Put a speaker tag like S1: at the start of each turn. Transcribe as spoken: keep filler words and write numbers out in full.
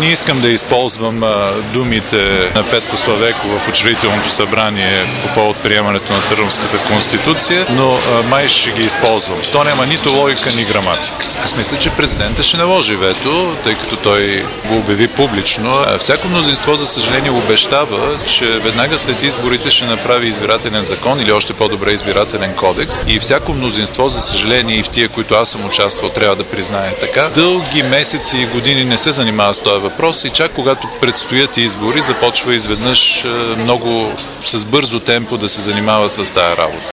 S1: Не искам да използвам а, думите на Петко Славейков в учредителното събрание по повод приемането на Търновската конституция, но а, май ще ги използвам. То няма нито логика, ни граматика. Аз мисля, че президента ще наложи вето, тъй като той го обяви публично. Всяко мнозинство, за съжаление, обещава, че веднага след изборите ще направи избирателен закон или още по-добре избирателен кодекс. И всяко мнозинство, за съжаление, и в тия, които аз съм участвал, трябва да признае така. Дълги месеци и години не се занимава с този въпрос и чак когато предстоят избори, започва изведнъж много с бързо темпо да се занимава с тази работа.